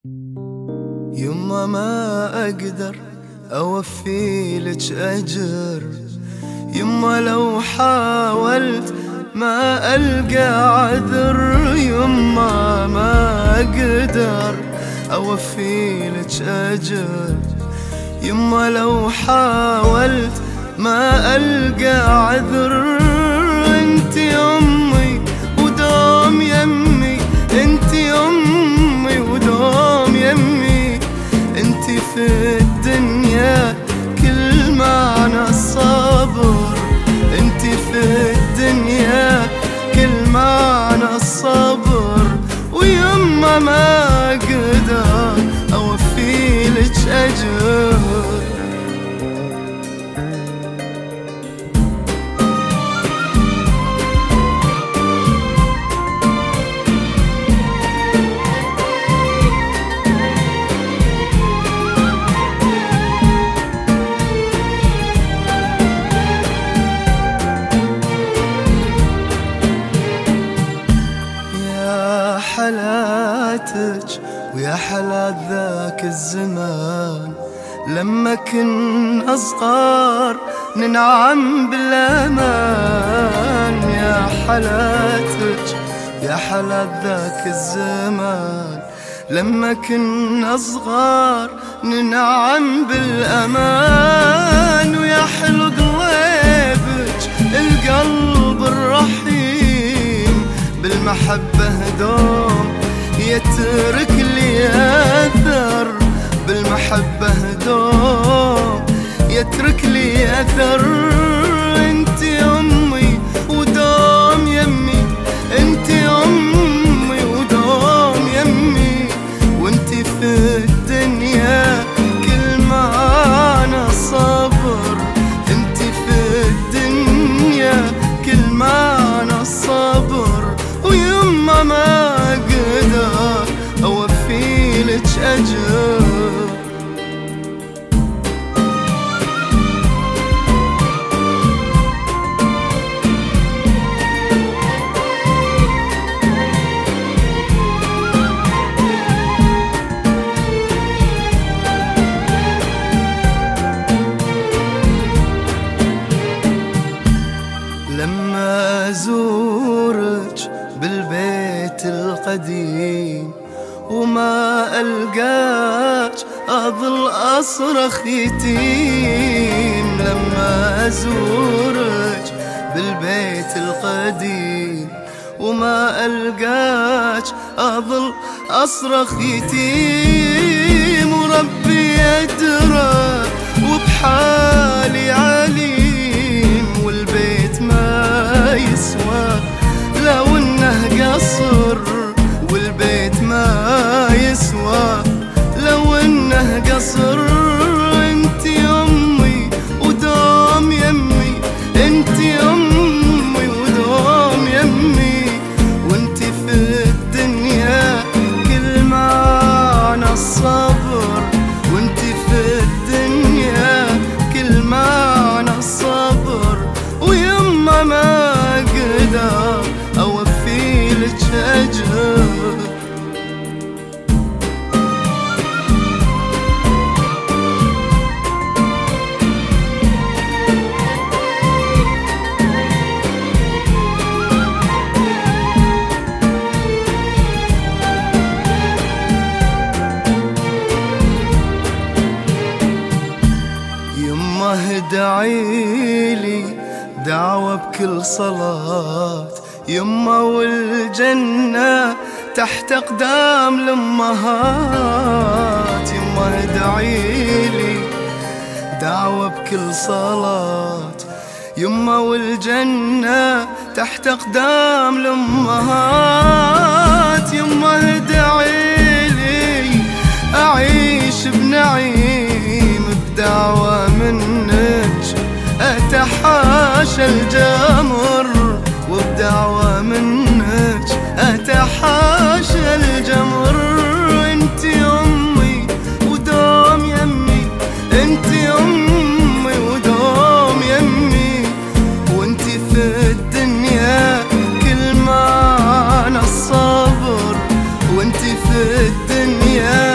يما ما أقدر أوفيلك أجر، يما لو حاولت ما ألقى عذر، يما ما أقدر أوفيلك أجر، يما لو حاولت ما ألقى عذر. انت أمي ودوم يمي، انت أمي ودوم يمي، انت في الدنيا كل معنى الصبر، انت في الدنيا كل معنى الصبر. ويما ما أقدر أوفيلك أجر. حلاتك ويا حلات ذاك الزمان، لما كنا صغار ننعم بالأمان. يا حلاتك يا حلات ذاك الزمان، لما كنا صغار ننعم بالأمان. ويا حلو قلبك القلب الرحيم، بالمحبة دوم يترك لي أثر، بالمحبة دوم يترك لي أثر. انت أمي ودوم يمي، انت أمي ودوم يمي، وانت في الدنيا كل معنى الصبر، انت في الدنيا كل معنى الصبر. ويما ما أقدر أوفيلك أجر. لما أزورك بالبيت القديم وما ألقاك أظل أصرخ يتيم، لما أزورك بالبيت القديم وما ألقاك أظل أصرخ يتيم. وربي يدرى وبحالي عليم، والبيت ما يسوى لو انه قصر، والبيت ما يسوى لو انه قصر. انت أمي ودوم يمي، انت أمي ودوم يمي، وانت في الدنيا كل معنى الصبر، وانت في الدنيا كل معنى الصبر. ويما ما أقدر أوفيلك أجر. يما ادعيلي دعوة بكل صلاة، يما والجنة تحت أقدام الأمهات. يما ادعيلي دعوة بكل صلاة، يما والجنة تحت أقدام الأمهات. يما ادعيلي أعيش بنعيم بدعوة منك، أتحاشى الجمر وبدعوة منك أتحاشى الجمر. انت أمي ودوم يمي، انت أمي ودوم يمي، وانت في الدنيا كل معنى الصبر، وانت في الدنيا